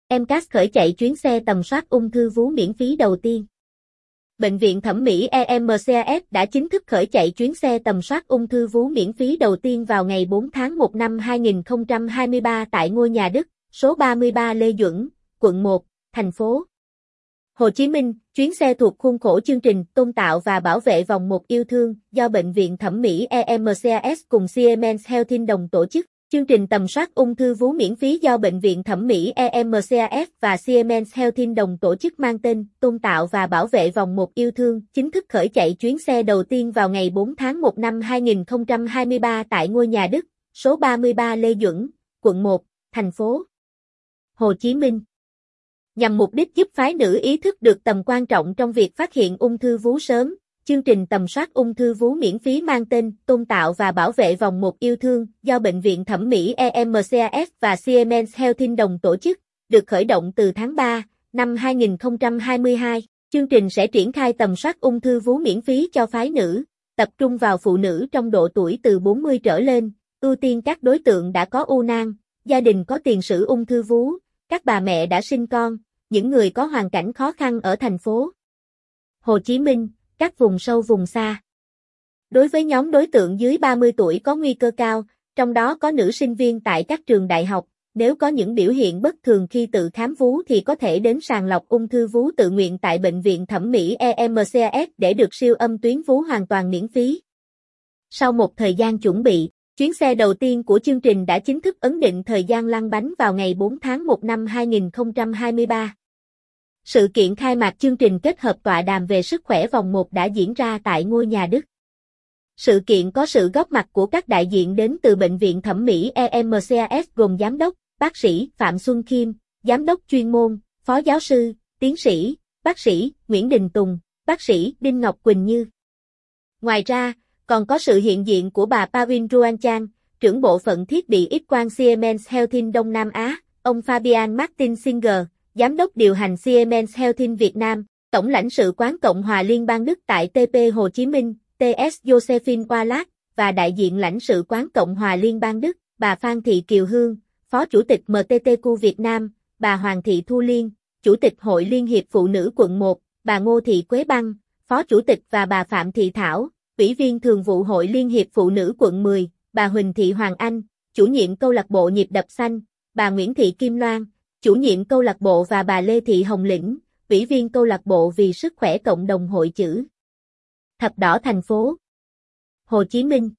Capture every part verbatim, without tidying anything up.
em ca ét khởi chạy chuyến xe tầm soát ung thư vú miễn phí đầu tiên. Bệnh viện thẩm mỹ e em ca ét đã chính thức khởi chạy chuyến xe tầm soát ung thư vú miễn phí đầu tiên vào ngày bốn tháng một năm hai nghìn không trăm hai mươi ba tại ngôi nhà Đức, số ba mươi ba Lê Duẩn, quận một, thành phố Hồ Chí Minh. Chuyến xe thuộc khuôn khổ chương trình tôn tạo và bảo vệ vòng một yêu thương do Bệnh viện thẩm mỹ e em ca ét cùng Siemens Healthineers đồng tổ chức. Chương trình tầm soát ung thư vú miễn phí do Bệnh viện thẩm mỹ e em ca ét và Siemens Healthineers đồng tổ chức mang tên tôn tạo và bảo vệ vòng một yêu thương chính thức khởi chạy chuyến xe đầu tiên vào ngày bốn tháng một năm hai nghìn không trăm hai mươi ba tại ngôi nhà Đức, số ba mươi ba Lê Duẩn, quận một, thành phố Hồ Chí Minh. Nhằm mục đích giúp phái nữ ý thức được tầm quan trọng trong việc phát hiện ung thư vú sớm, chương trình tầm soát ung thư vú miễn phí mang tên tôn tạo và bảo vệ vòng một yêu thương do Bệnh viện thẩm mỹ e em ca ét và Siemens Healthineers đồng tổ chức, được khởi động từ tháng ba năm hai nghìn không trăm hai mươi hai. Chương trình sẽ triển khai tầm soát ung thư vú miễn phí cho phái nữ, tập trung vào phụ nữ trong độ tuổi từ bốn mươi trở lên, ưu tiên các đối tượng đã có u nang, gia đình có tiền sử ung thư vú, các bà mẹ đã sinh con, những người có hoàn cảnh khó khăn ở thành phố Hồ Chí Minh, các vùng sâu vùng xa. Đối với nhóm đối tượng dưới ba mươi tuổi có nguy cơ cao, trong đó có nữ sinh viên tại các trường đại học, nếu có những biểu hiện bất thường khi tự khám vú thì có thể đến sàng lọc ung thư vú tự nguyện tại Bệnh viện thẩm mỹ e em ca ét để được siêu âm tuyến vú hoàn toàn miễn phí. Sau một thời gian chuẩn bị, chuyến xe đầu tiên của chương trình đã chính thức ấn định thời gian lăn bánh vào ngày bốn tháng một năm hai nghìn không trăm hai mươi ba. Sự kiện khai mạc chương trình kết hợp tọa đàm về sức khỏe vòng một đã diễn ra tại ngôi nhà Đức. Sự kiện có sự góp mặt của các đại diện đến từ Bệnh viện thẩm mỹ e em ca ét gồm Giám đốc, bác sĩ Phạm Xuân Khiêm, Giám đốc chuyên môn, Phó giáo sư, tiến sĩ, bác sĩ Nguyễn Đình Tùng, bác sĩ Đinh Ngọc Quỳnh Như. Ngoài ra, còn có sự hiện diện của bà Pavin Ruanchan, trưởng bộ phận thiết bị X-quang Siemens Healthineers Đông Nam Á, ông Fabian Martin Singer, Giám đốc điều hành Siemens Healthineers Việt Nam, Tổng lãnh sự quán Cộng hòa Liên bang Đức tại tê pê Hồ Chí Minh, tê ét Josephine Wallack, và đại diện lãnh sự quán Cộng hòa Liên bang Đức, bà Phan Thị Kiều Hương, Phó Chủ tịch em tê tê quy Việt Nam, bà Hoàng Thị Thu Liên, Chủ tịch Hội Liên hiệp Phụ nữ quận một, bà Ngô Thị Quế Băng, Phó Chủ tịch và bà Phạm Thị Thảo, Ủy viên Thường vụ Hội Liên hiệp Phụ nữ quận mười, bà Huỳnh Thị Hoàng Anh, Chủ nhiệm câu lạc bộ Nhịp đập xanh, bà Nguyễn Thị Kim Loan, Chủ nhiệm câu lạc bộ và bà Lê Thị Hồng Lĩnh, Ủy viên câu lạc bộ vì sức khỏe cộng đồng Hội chữ Thập đỏ thành phố Hồ Chí Minh.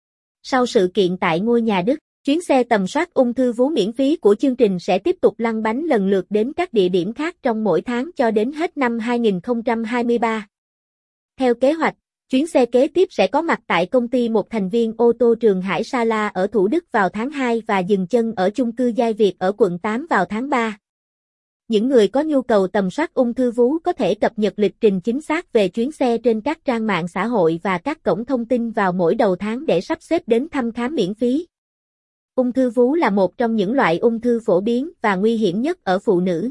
Sau sự kiện tại ngôi nhà Đức, chuyến xe tầm soát ung thư vú miễn phí của chương trình sẽ tiếp tục lăn bánh lần lượt đến các địa điểm khác trong mỗi tháng cho đến hết năm hai nghìn không trăm hai mươi ba. Theo kế hoạch, chuyến xe kế tiếp sẽ có mặt tại công ty một thành viên ô tô Trường Hải Sala ở Thủ Đức vào tháng hai và dừng chân ở chung cư Giai Việt ở quận tám vào tháng ba. Những người có nhu cầu tầm soát ung thư vú có thể cập nhật lịch trình chính xác về chuyến xe trên các trang mạng xã hội và các cổng thông tin vào mỗi đầu tháng để sắp xếp đến thăm khám miễn phí. Ung thư vú là một trong những loại ung thư phổ biến và nguy hiểm nhất ở phụ nữ.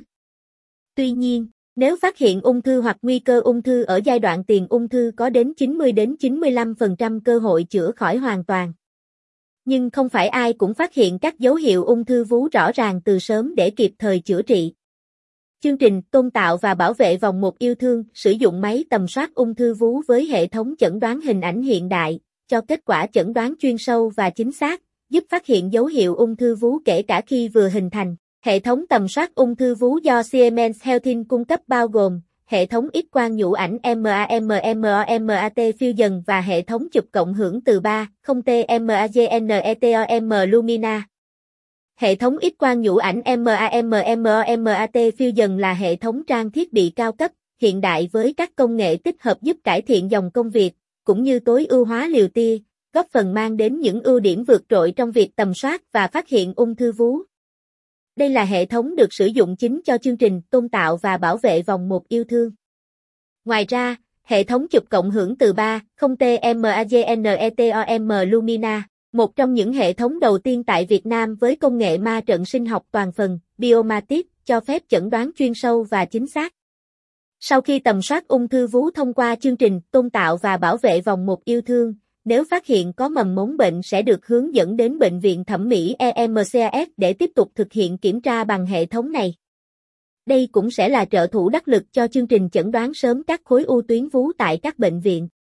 Tuy nhiên, nếu phát hiện ung thư hoặc nguy cơ ung thư ở giai đoạn tiền ung thư có đến chín mươi đến chín mươi lăm phần trăm cơ hội chữa khỏi hoàn toàn. Nhưng không phải ai cũng phát hiện các dấu hiệu ung thư vú rõ ràng từ sớm để kịp thời chữa trị. Chương trình tôn tạo và bảo vệ vòng một yêu thương sử dụng máy tầm soát ung thư vú với hệ thống chẩn đoán hình ảnh hiện đại, cho kết quả chẩn đoán chuyên sâu và chính xác, giúp phát hiện dấu hiệu ung thư vú kể cả khi vừa hình thành. Hệ thống tầm soát ung thư vú do Siemens Healthineers cung cấp bao gồm hệ thống X-quang nhũ ảnh MAMMOMAT Fusion và hệ thống chụp cộng hưởng từ ba không T MAGNETOM Lumina. Hệ thống X-quang nhũ ảnh MAMMOMAT Fusion là hệ thống trang thiết bị cao cấp, hiện đại với các công nghệ tích hợp giúp cải thiện dòng công việc, cũng như tối ưu hóa liều tia, góp phần mang đến những ưu điểm vượt trội trong việc tầm soát và phát hiện ung thư vú. Đây là hệ thống được sử dụng chính cho chương trình tôn tạo và bảo vệ vòng một yêu thương. Ngoài ra, hệ thống chụp cộng hưởng từ ba không T MAGNETOM Lumina, một trong những hệ thống đầu tiên tại Việt Nam với công nghệ ma trận sinh học toàn phần, Biomatic, cho phép chẩn đoán chuyên sâu và chính xác. Sau khi tầm soát ung thư vú thông qua chương trình tôn tạo và bảo vệ vòng một yêu thương, nếu phát hiện có mầm mống bệnh sẽ được hướng dẫn đến Bệnh viện thẩm mỹ e em ca ét để tiếp tục thực hiện kiểm tra bằng hệ thống này. Đây cũng sẽ là trợ thủ đắc lực cho chương trình chẩn đoán sớm các khối u tuyến vú tại các bệnh viện.